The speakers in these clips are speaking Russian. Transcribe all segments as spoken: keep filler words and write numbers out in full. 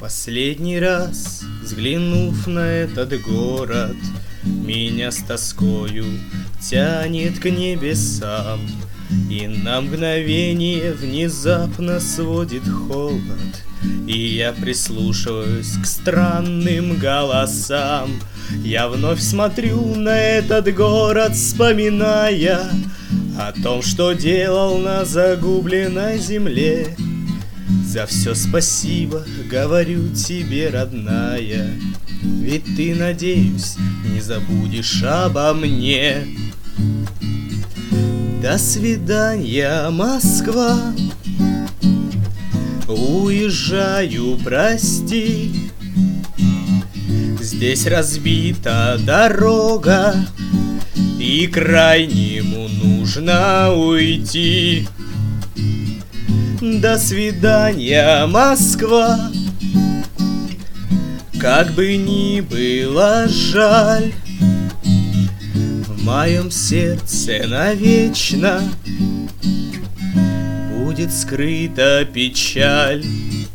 Последний раз, взглянув на этот город, меня с тоскою тянет к небесам, и на мгновение внезапно сводит холод, и я прислушиваюсь к странным голосам. Я вновь смотрю на этот город, вспоминая о том, что делал на загубленной земле. За все спасибо говорю тебе, родная, ведь ты, надеюсь, не забудешь обо мне. До свидания, Москва, уезжаю, прости. Здесь разбита дорога, и к крайнему нужно уйти. До свидания, Москва, как бы ни было жаль, в моем сердце навечно будет скрыта печаль.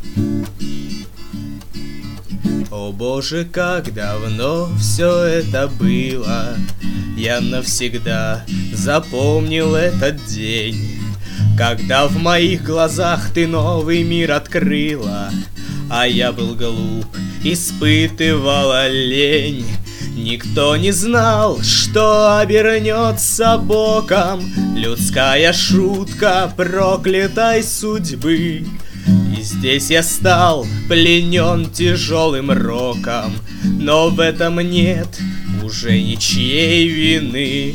О Боже, как давно все это было, я навсегда запомнил этот день, когда в моих глазах ты новый мир открыла, а я был глуп, испытывала лень. Никто не знал, что обернется боком людская шутка проклятой судьбы. И здесь я стал пленен тяжелым роком, но в этом нет уже ничьей вины.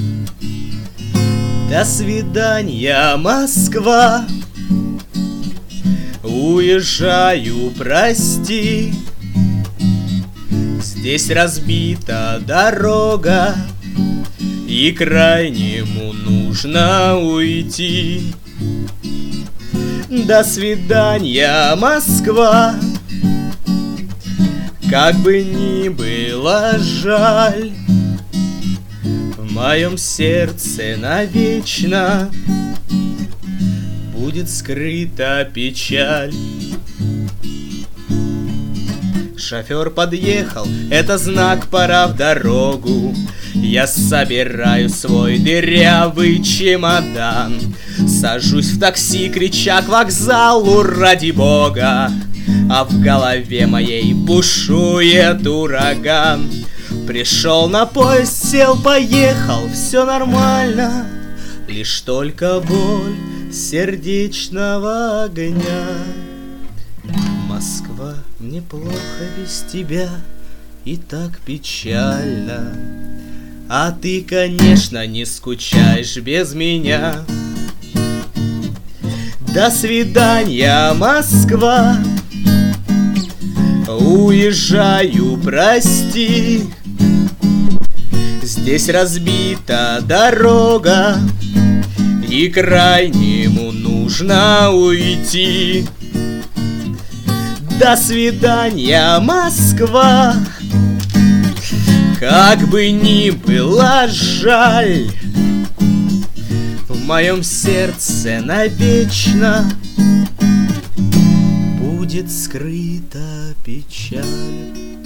До свидания, Москва, уезжаю, прости. Здесь разбита дорога, и к крайнему нужно уйти. До свидания, Москва, как бы ни было жаль, в моем сердце навечно будет скрыта печаль. Шофер подъехал, это знак, пора в дорогу. Я собираю свой дырявый чемодан, сажусь в такси, крича к вокзалу ради бога, а в голове моей бушует ураган. Пришел на поезд, сел, поехал, все нормально, лишь только боль сердечного огня. Москва, мне плохо без тебя, и так печально, а ты, конечно, не скучаешь без меня. До свидания, Москва, уезжаю, прости. Здесь разбита дорога, и к крайнему нужно уйти. До свидания, Москва, как бы ни было жаль, в моем сердце навечно будет скрыта печаль.